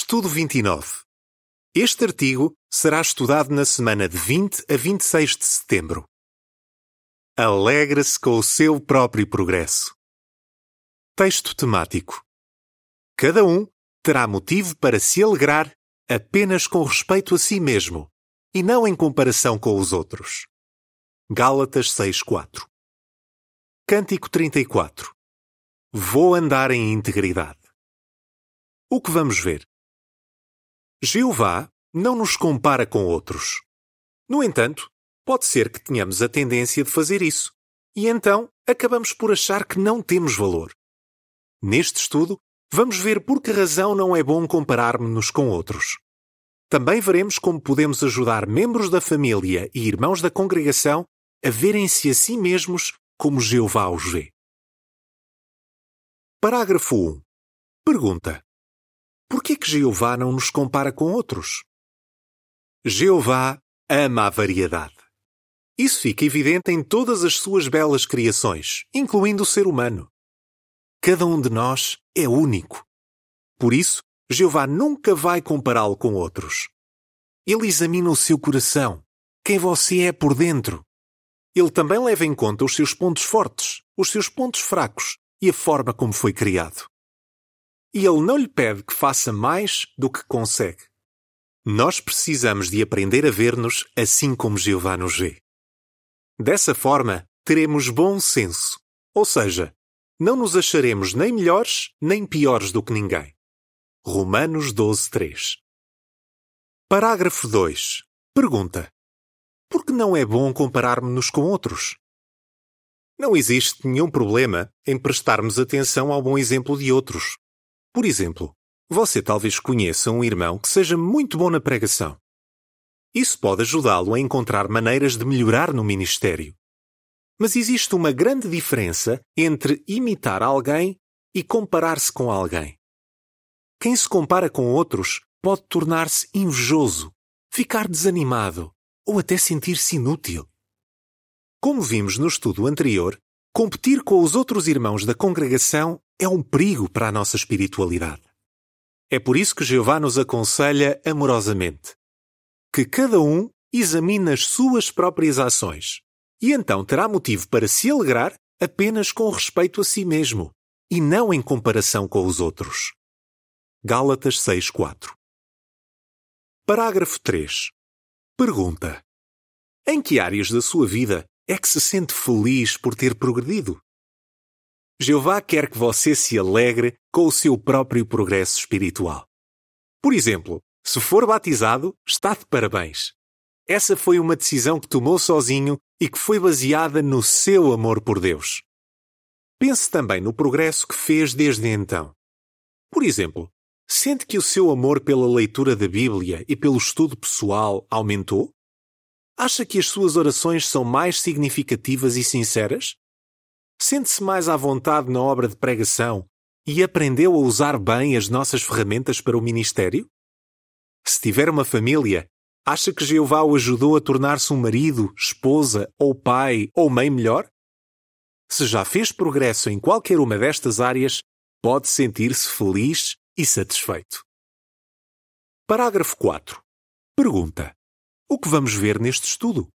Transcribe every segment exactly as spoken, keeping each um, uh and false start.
Estudo vinte e nove. Este artigo será estudado na semana de vinte a vinte e seis de setembro. Alegre-se com o seu próprio progresso. Texto temático. Cada um terá motivo para se alegrar apenas com respeito a si mesmo e não em comparação com os outros. Gálatas seis, quatro. Cântico trinta e quatro. Vou andar em integridade. O que vamos ver? Jeová não nos compara com outros. No entanto, pode ser que tenhamos a tendência de fazer isso, e então acabamos por achar que não temos valor. Neste estudo, vamos ver por que razão não é bom compararmos-nos com outros. Também veremos como podemos ajudar membros da família e irmãos da congregação a verem-se a si mesmos como Jeová os vê. Parágrafo um. Pergunta: por que que Jeová não nos compara com outros? Jeová ama a variedade. Isso fica evidente em todas as suas belas criações, incluindo o ser humano. Cada um de nós é único. Por isso, Jeová nunca vai compará-lo com outros. Ele examina o seu coração, quem você é por dentro. Ele também leva em conta os seus pontos fortes, os seus pontos fracos e a forma como foi criado. E Ele não lhe pede que faça mais do que consegue. Nós precisamos de aprender a ver-nos assim como Jeová nos vê. Dessa forma, teremos bom senso, ou seja, não nos acharemos nem melhores nem piores do que ninguém. Romanos doze, três. Parágrafo dois. Pergunta: por que não é bom compararmos-nos com outros? Não existe nenhum problema em prestarmos atenção ao bom exemplo de outros. Por exemplo, você talvez conheça um irmão que seja muito bom na pregação. Isso pode ajudá-lo a encontrar maneiras de melhorar no ministério. Mas existe uma grande diferença entre imitar alguém e comparar-se com alguém. Quem se compara com outros pode tornar-se invejoso, ficar desanimado ou até sentir-se inútil. Como vimos no estudo anterior, competir com os outros irmãos da congregação é um perigo para a nossa espiritualidade. É por isso que Jeová nos aconselha amorosamente que cada um examine as suas próprias ações e então terá motivo para se alegrar apenas com respeito a si mesmo e não em comparação com os outros. Gálatas seis, quatro. Parágrafo três. Pergunta: em que áreas da sua vida é que se sente feliz por ter progredido? Jeová quer que você se alegre com o seu próprio progresso espiritual. Por exemplo, se for batizado, está de parabéns. Essa foi uma decisão que tomou sozinho e que foi baseada no seu amor por Deus. Pense também no progresso que fez desde então. Por exemplo, sente que o seu amor pela leitura da Bíblia e pelo estudo pessoal aumentou? Acha que as suas orações são mais significativas e sinceras? Sente-se mais à vontade na obra de pregação e aprendeu a usar bem as nossas ferramentas para o ministério? Se tiver uma família, acha que Jeová o ajudou a tornar-se um marido, esposa, ou pai, ou mãe melhor? Se já fez progresso em qualquer uma destas áreas, pode sentir-se feliz e satisfeito. Parágrafo quatro. Pergunta: o que vamos ver neste estudo?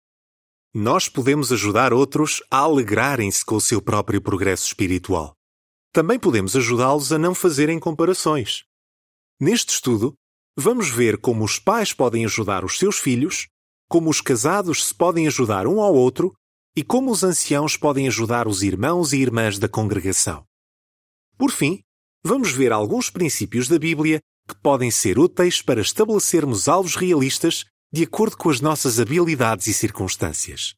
Nós podemos ajudar outros a alegrarem-se com o seu próprio progresso espiritual. Também podemos ajudá-los a não fazerem comparações. Neste estudo, vamos ver como os pais podem ajudar os seus filhos, como os casados se podem ajudar um ao outro e como os anciãos podem ajudar os irmãos e irmãs da congregação. Por fim, vamos ver alguns princípios da Bíblia que podem ser úteis para estabelecermos alvos realistas de acordo com as nossas habilidades e circunstâncias.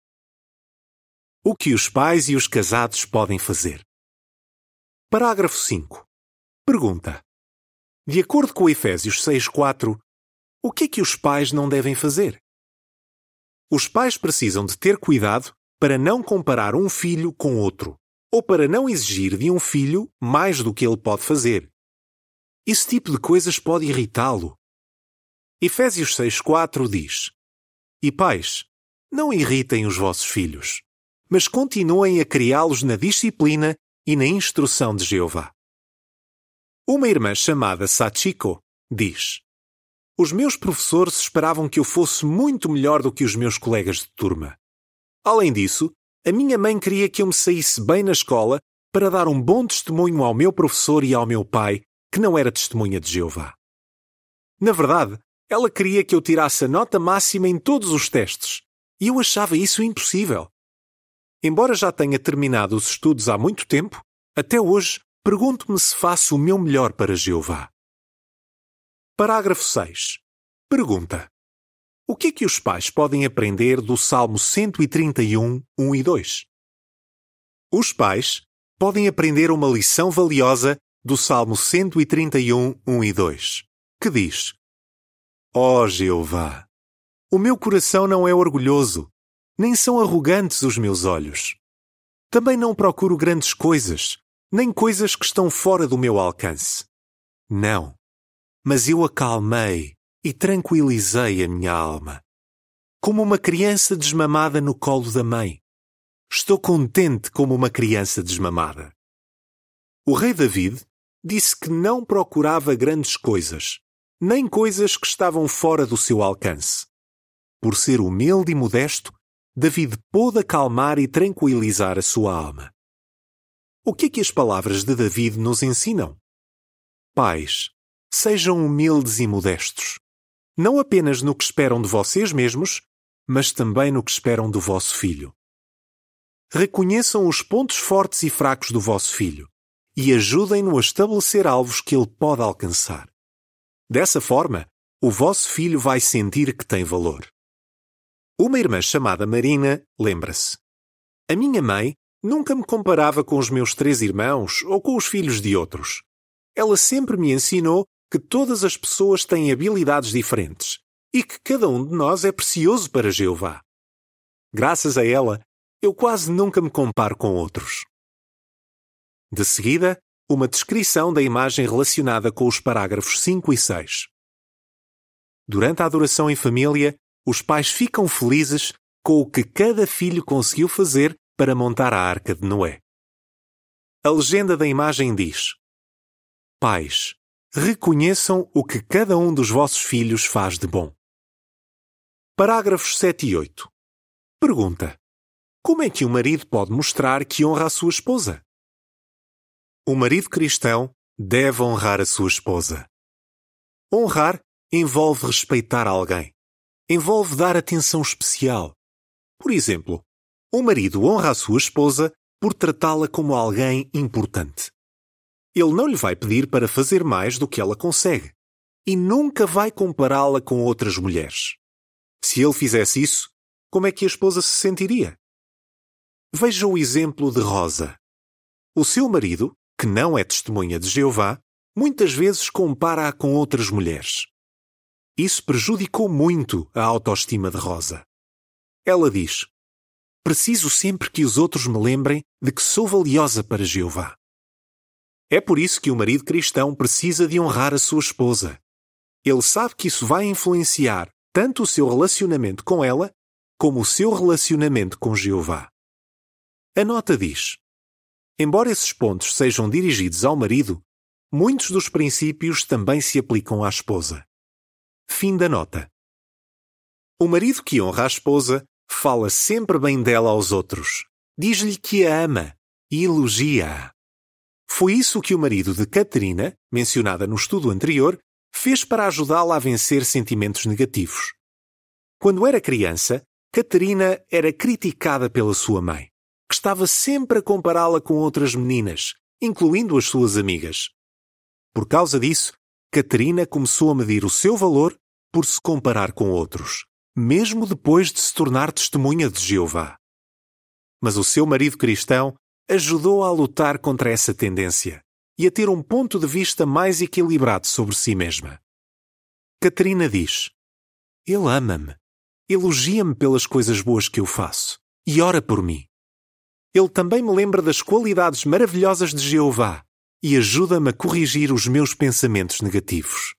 O que os pais e os casados podem fazer? Parágrafo cinco. Pergunta: de acordo com Efésios seis, quatro, o que é que os pais não devem fazer? Os pais precisam de ter cuidado para não comparar um filho com outro, ou para não exigir de um filho mais do que ele pode fazer. Esse tipo de coisas pode irritá-lo. Efésios seis, quatro diz: e pais, não irritem os vossos filhos, mas continuem a criá-los na disciplina e na instrução de Jeová. Uma irmã chamada Sachiko diz: os meus professores esperavam que eu fosse muito melhor do que os meus colegas de turma. Além disso, a minha mãe queria que eu me saísse bem na escola para dar um bom testemunho ao meu professor e ao meu pai, que não era testemunha de Jeová. Na verdade, ela queria que eu tirasse a nota máxima em todos os testes, e eu achava isso impossível. Embora já tenha terminado os estudos há muito tempo, até hoje pergunto-me se faço o meu melhor para Jeová. Parágrafo seis. Pergunta: o que é que os pais podem aprender do Salmo cento e trinta e um, um e dois? Os pais podem aprender uma lição valiosa do Salmo cento e trinta e um, um e dois, que diz: ó Jeová, o meu coração não é orgulhoso, nem são arrogantes os meus olhos. Também não procuro grandes coisas, nem coisas que estão fora do meu alcance. Não, mas eu acalmei e tranquilizei a minha alma, como uma criança desmamada no colo da mãe. Estou contente como uma criança desmamada. O rei David disse que não procurava grandes coisas, nem coisas que estavam fora do seu alcance. Por ser humilde e modesto, David pôde acalmar e tranquilizar a sua alma. O que é que as palavras de David nos ensinam? Pais, sejam humildes e modestos, não apenas no que esperam de vocês mesmos, mas também no que esperam do vosso filho. Reconheçam os pontos fortes e fracos do vosso filho e ajudem-no a estabelecer alvos que ele pode alcançar. Dessa forma, o vosso filho vai sentir que tem valor. Uma irmã chamada Marina lembra-se: a minha mãe nunca me comparava com os meus três irmãos ou com os filhos de outros. Ela sempre me ensinou que todas as pessoas têm habilidades diferentes e que cada um de nós é precioso para Jeová. Graças a ela, eu quase nunca me comparo com outros. De seguida, uma descrição da imagem relacionada com os parágrafos cinco e seis. Durante a adoração em família, os pais ficam felizes com o que cada filho conseguiu fazer para montar a Arca de Noé. A legenda da imagem diz: pais, reconheçam o que cada um dos vossos filhos faz de bom. Parágrafos sete e oito. Pergunta: como é que um marido pode mostrar que honra a sua esposa? O marido cristão deve honrar a sua esposa. Honrar envolve respeitar alguém. Envolve dar atenção especial. Por exemplo, um marido honra a sua esposa por tratá-la como alguém importante. Ele não lhe vai pedir para fazer mais do que ela consegue e nunca vai compará-la com outras mulheres. Se ele fizesse isso, como é que a esposa se sentiria? Veja o exemplo de Rosa. O seu marido, que não é testemunha de Jeová, muitas vezes compara-a com outras mulheres. Isso prejudicou muito a autoestima de Rosa. Ela diz: preciso sempre que os outros me lembrem de que sou valiosa para Jeová. É por isso que o marido cristão precisa de honrar a sua esposa. Ele sabe que isso vai influenciar tanto o seu relacionamento com ela, como o seu relacionamento com Jeová. A nota diz: embora esses pontos sejam dirigidos ao marido, muitos dos princípios também se aplicam à esposa. Fim da nota. O marido que honra a esposa fala sempre bem dela aos outros, diz-lhe que a ama e elogia-a. Foi isso que o marido de Caterina, mencionada no estudo anterior, fez para ajudá-la a vencer sentimentos negativos. Quando era criança, Caterina era criticada pela sua mãe, que estava sempre a compará-la com outras meninas, incluindo as suas amigas. Por causa disso, Caterina começou a medir o seu valor por se comparar com outros, mesmo depois de se tornar testemunha de Jeová. Mas o seu marido cristão ajudou-a a lutar contra essa tendência e a ter um ponto de vista mais equilibrado sobre si mesma. Caterina diz: ele ama-me, elogia-me pelas coisas boas que eu faço e ora por mim. Ele também me lembra das qualidades maravilhosas de Jeová e ajuda-me a corrigir os meus pensamentos negativos.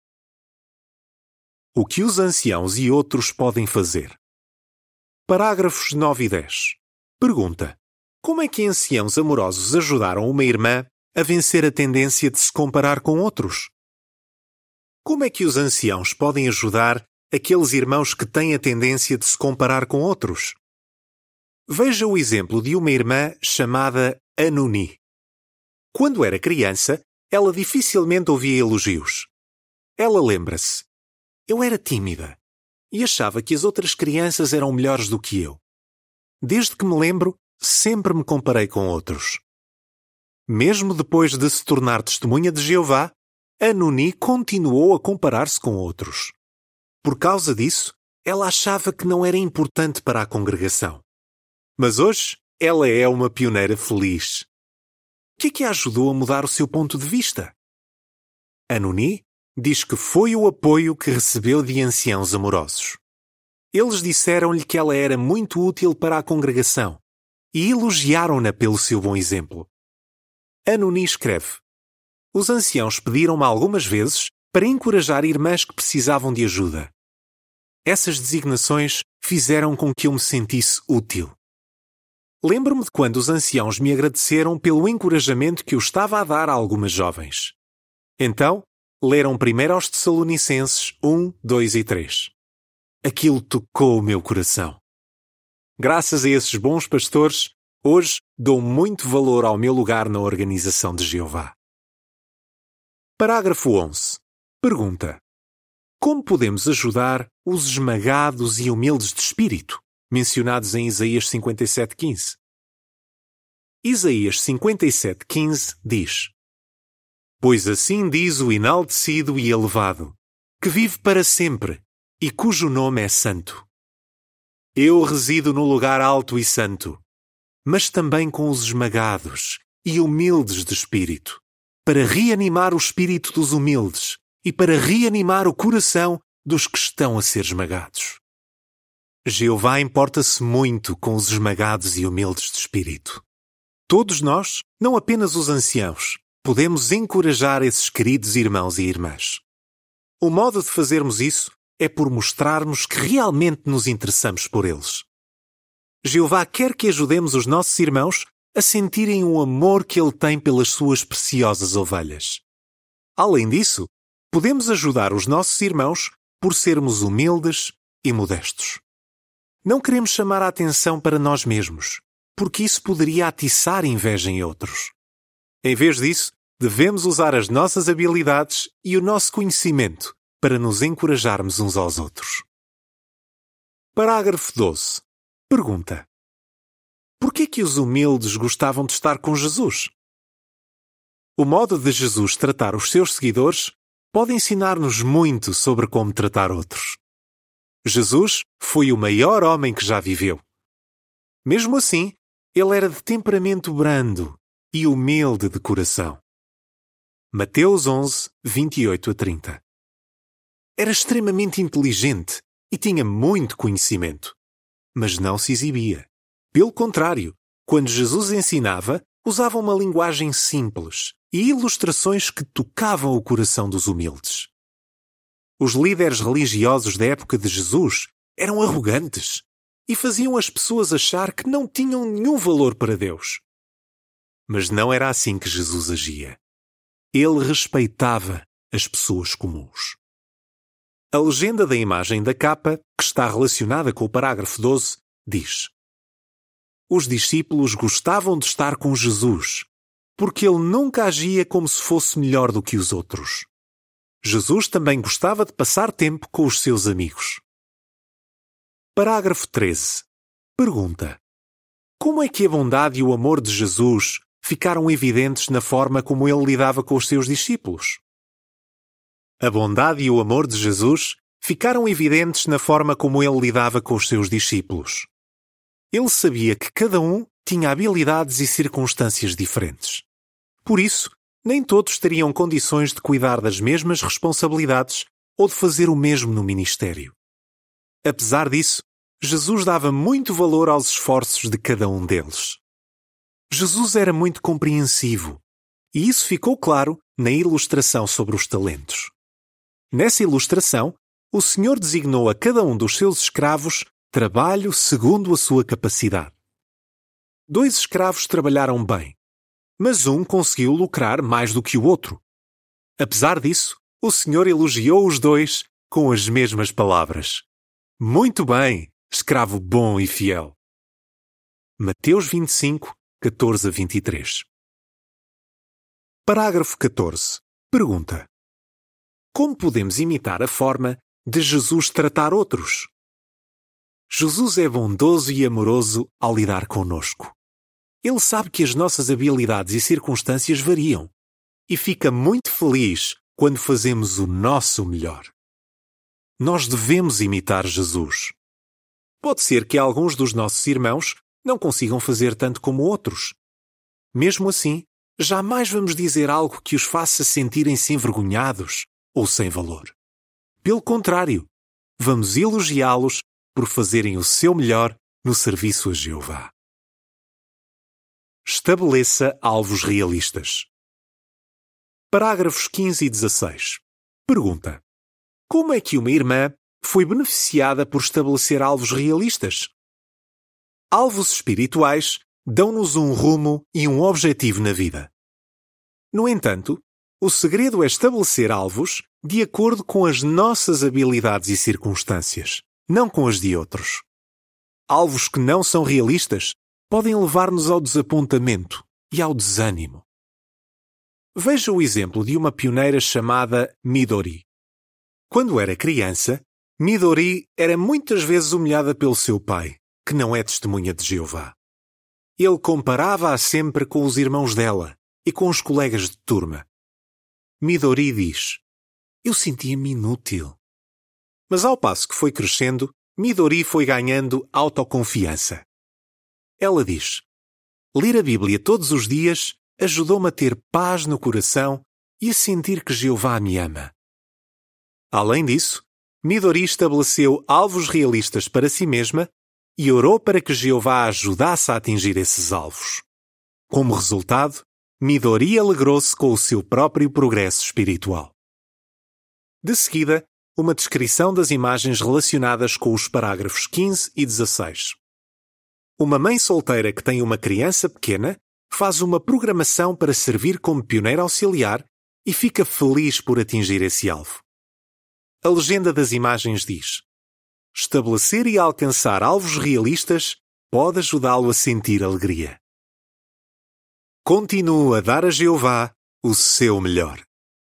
O que os anciãos e outros podem fazer? Parágrafos nove e dez. Pergunta: como é que anciãos amorosos ajudaram uma irmã a vencer a tendência de se comparar com outros? Como é que os anciãos podem ajudar aqueles irmãos que têm a tendência de se comparar com outros? Veja o exemplo de uma irmã chamada Anuni. Quando era criança, ela dificilmente ouvia elogios. Ela lembra-se: eu era tímida e achava que as outras crianças eram melhores do que eu. Desde que me lembro, sempre me comparei com outros. Mesmo depois de se tornar testemunha de Jeová, Anuni continuou a comparar-se com outros. Por causa disso, ela achava que não era importante para a congregação. Mas hoje, ela é uma pioneira feliz. O que é que a ajudou a mudar o seu ponto de vista? Anuni diz que foi o apoio que recebeu de anciãos amorosos. Eles disseram-lhe que ela era muito útil para a congregação e elogiaram-na pelo seu bom exemplo. Anuni escreve: os anciãos pediram-me algumas vezes para encorajar irmãs que precisavam de ajuda. Essas designações fizeram com que eu me sentisse útil. Lembro-me de quando os anciãos me agradeceram pelo encorajamento que eu estava a dar a algumas jovens. Então, leram primeiro aos Tessalonicenses um, dois e três. Aquilo tocou o meu coração. Graças a esses bons pastores, hoje dou muito valor ao meu lugar na organização de Jeová. Parágrafo onze. Pergunta: como podemos ajudar os esmagados e humildes de espírito, mencionados em Isaías cinquenta e sete, quinze? Isaías cinquenta e sete, quinze diz: pois assim diz o enaltecido e elevado, que vive para sempre e cujo nome é santo. Eu resido no lugar alto e santo, mas também com os esmagados e humildes de espírito, para reanimar o espírito dos humildes e para reanimar o coração dos que estão a ser esmagados. Jeová importa-se muito com os esmagados e humildes de espírito. Todos nós, não apenas os anciãos, podemos encorajar esses queridos irmãos e irmãs. O modo de fazermos isso é por mostrarmos que realmente nos interessamos por eles. Jeová quer que ajudemos os nossos irmãos a sentirem o amor que Ele tem pelas suas preciosas ovelhas. Além disso, podemos ajudar os nossos irmãos por sermos humildes e modestos. Não queremos chamar a atenção para nós mesmos, porque isso poderia atiçar inveja em outros. Em vez disso, devemos usar as nossas habilidades e o nosso conhecimento para nos encorajarmos uns aos outros. Parágrafo doze. Pergunta: por que é que os humildes gostavam de estar com Jesus? O modo de Jesus tratar os seus seguidores pode ensinar-nos muito sobre como tratar outros. Jesus foi o maior homem que já viveu. Mesmo assim, ele era de temperamento brando e humilde de coração. Mateus onze, vinte e oito a trinta. Era extremamente inteligente e tinha muito conhecimento, mas não se exibia. Pelo contrário, quando Jesus ensinava, usava uma linguagem simples e ilustrações que tocavam o coração dos humildes. Os líderes religiosos da época de Jesus eram arrogantes e faziam as pessoas achar que não tinham nenhum valor para Deus. Mas não era assim que Jesus agia. Ele respeitava as pessoas comuns. A legenda da imagem da capa, que está relacionada com o parágrafo doze, diz: os discípulos gostavam de estar com Jesus, porque ele nunca agia como se fosse melhor do que os outros. Jesus também gostava de passar tempo com os seus amigos. Parágrafo treze. Pergunta: como é que a bondade e o amor de Jesus ficaram evidentes na forma como ele lidava com os seus discípulos? A bondade e o amor de Jesus ficaram evidentes na forma como ele lidava com os seus discípulos. Ele sabia que cada um tinha habilidades e circunstâncias diferentes. Por isso, nem todos teriam condições de cuidar das mesmas responsabilidades ou de fazer o mesmo no ministério. Apesar disso, Jesus dava muito valor aos esforços de cada um deles. Jesus era muito compreensivo, e isso ficou claro na ilustração sobre os talentos. Nessa ilustração, o Senhor designou a cada um dos seus escravos trabalho segundo a sua capacidade. Dois escravos trabalharam bem. mas um conseguiu lucrar mais do que o outro. Apesar disso, o Senhor elogiou os dois com as mesmas palavras. Muito bem, escravo bom e fiel. Mateus vinte e cinco, catorze a vinte e três. Parágrafo catorze. Pergunta: como podemos imitar a forma de Jesus tratar outros? Jesus é bondoso e amoroso ao lidar conosco. Ele sabe que as nossas habilidades e circunstâncias variam e fica muito feliz quando fazemos o nosso melhor. Nós devemos imitar Jesus. Pode ser que alguns dos nossos irmãos não consigam fazer tanto como outros. Mesmo assim, jamais vamos dizer algo que os faça sentirem-se envergonhados ou sem valor. Pelo contrário, vamos elogiá-los por fazerem o seu melhor no serviço a Jeová. Estabeleça alvos realistas. Parágrafos quinze e dezasseis. Pergunta: como é que uma irmã foi beneficiada por estabelecer alvos realistas? Alvos espirituais dão-nos um rumo e um objetivo na vida. No entanto, o segredo é estabelecer alvos de acordo com as nossas habilidades e circunstâncias, não com as de outros. Alvos que não são realistas podem levar-nos ao desapontamento e ao desânimo. Veja o exemplo de uma pioneira chamada Midori. Quando era criança, Midori era muitas vezes humilhada pelo seu pai, que não é testemunha de Jeová. Ele comparava-a sempre com os irmãos dela e com os colegas de turma. Midori diz: eu sentia-me inútil. Mas ao passo que foi crescendo, Midori foi ganhando autoconfiança. Ela diz: ler a Bíblia todos os dias ajudou-me a ter paz no coração e a sentir que Jeová me ama. Além disso, Midori estabeleceu alvos realistas para si mesma e orou para que Jeová a ajudasse a atingir esses alvos. Como resultado, Midori alegrou-se com o seu próprio progresso espiritual. De seguida, uma descrição das imagens relacionadas com os parágrafos quinze e dezasseis. Uma mãe solteira que tem uma criança pequena faz uma programação para servir como pioneira auxiliar e fica feliz por atingir esse alvo. A legenda das imagens diz: estabelecer e alcançar alvos realistas pode ajudá-lo a sentir alegria. Continue a dar a Jeová o seu melhor.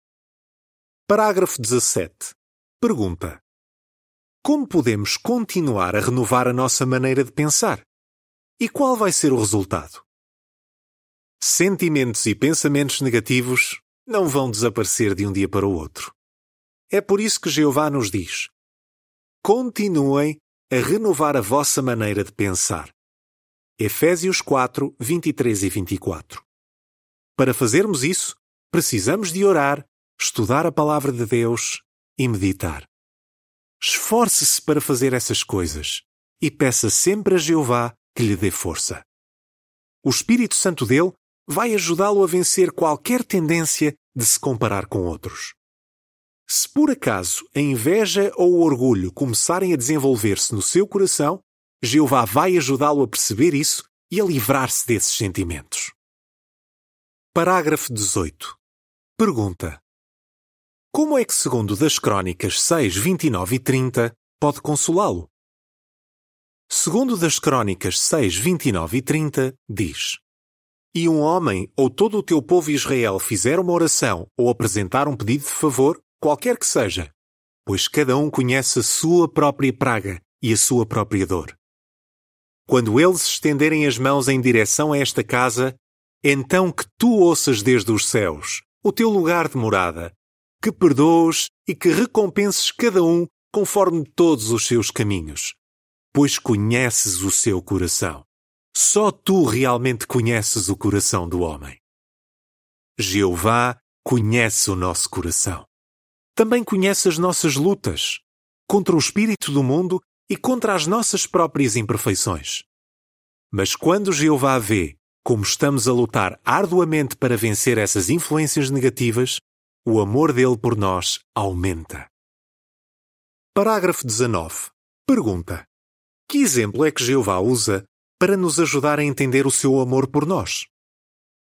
Parágrafo dezassete. Pergunta: como podemos continuar a renovar a nossa maneira de pensar? E qual vai ser o resultado? Sentimentos e pensamentos negativos não vão desaparecer de um dia para o outro. É por isso que Jeová nos diz: continuem a renovar a vossa maneira de pensar. Efésios quatro, vinte e três e vinte e quatro. Para fazermos isso, precisamos de orar, estudar a palavra de Deus e meditar. Esforce-se para fazer essas coisas e peça sempre a Jeová que lhe dê força. O Espírito Santo dele vai ajudá-lo a vencer qualquer tendência de se comparar com outros. Se por acaso a inveja ou o orgulho começarem a desenvolver-se no seu coração, Jeová vai ajudá-lo a perceber isso e a livrar-se desses sentimentos. Parágrafo dezoito. Pergunta: como é que segundo das Crônicas seis, vinte e nove e trinta pode consolá-lo? Segundo das Crônicas seis, vinte e nove e trinta diz: e um homem ou todo o teu povo Israel fizer uma oração ou apresentar um pedido de favor, qualquer que seja, pois cada um conhece a sua própria praga e a sua própria dor. Quando eles estenderem as mãos em direção a esta casa, então que tu ouças desde os céus, o teu lugar de morada, que perdoes e que recompenses cada um conforme todos os seus caminhos, pois conheces o seu coração. Só tu realmente conheces o coração do homem. Jeová conhece o nosso coração. Também conhece as nossas lutas contra o espírito do mundo e contra as nossas próprias imperfeições. Mas quando Jeová vê como estamos a lutar arduamente para vencer essas influências negativas, o amor dele por nós aumenta. Parágrafo dezanove. Pergunta: que exemplo é que Jeová usa para nos ajudar a entender o seu amor por nós?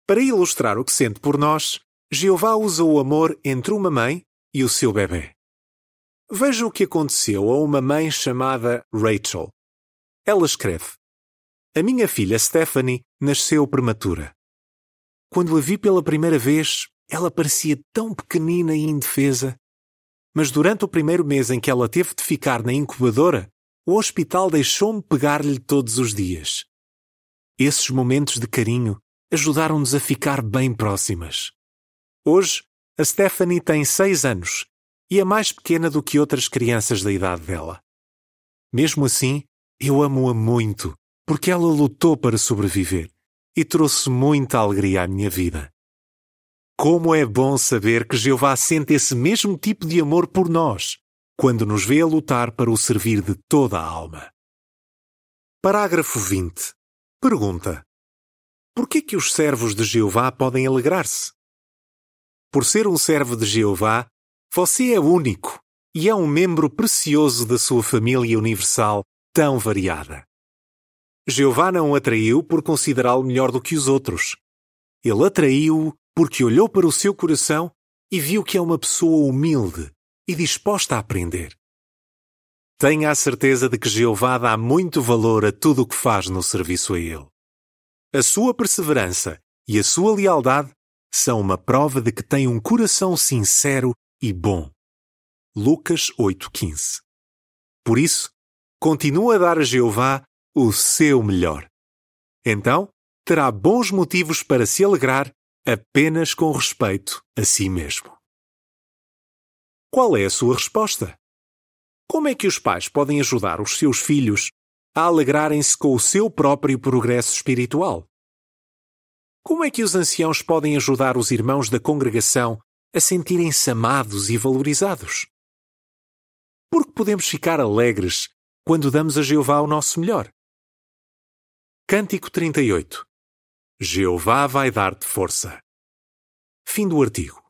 Para ilustrar o que sente por nós, Jeová usa o amor entre uma mãe e o seu bebê. Veja o que aconteceu a uma mãe chamada Rachel. Ela escreve: A minha filha Stephanie nasceu prematura. Quando a vi pela primeira vez, ela parecia tão pequenina e indefesa. Mas durante o primeiro mês em que ela teve de ficar na incubadora, o hospital deixou-me pegar-lhe todos os dias. Esses momentos de carinho ajudaram-nos a ficar bem próximas. Hoje, a Stephanie tem seis anos e é mais pequena do que outras crianças da idade dela. Mesmo assim, eu amo-a muito, porque ela lutou para sobreviver e trouxe muita alegria à minha vida. Como é bom saber que Jeová sente esse mesmo tipo de amor por nós, quando nos vê a lutar para o servir de toda a alma. Parágrafo vinte. Pergunta: Por que que os servos de Jeová podem alegrar-se? Por ser um servo de Jeová, você é único e é um membro precioso da sua família universal tão variada. Jeová não o atraiu por considerá-lo melhor do que os outros. Ele atraiu-o porque olhou para o seu coração e viu que é uma pessoa humilde e disposta a aprender. Tenha a certeza de que Jeová dá muito valor a tudo o que faz no serviço a Ele. A sua perseverança e a sua lealdade são uma prova de que tem um coração sincero e bom. Lucas oito, quinze. Por isso, continua a dar a Jeová o seu melhor. Então, terá bons motivos para se alegrar apenas com respeito a si mesmo. Qual é a sua resposta? Como é que os pais podem ajudar os seus filhos a alegrarem-se com o seu próprio progresso espiritual? Como é que os anciãos podem ajudar os irmãos da congregação a sentirem-se amados e valorizados? Porque podemos ficar alegres quando damos a Jeová o nosso melhor. Cântico trinta e oito. Jeová vai dar-te força. Fim do artigo.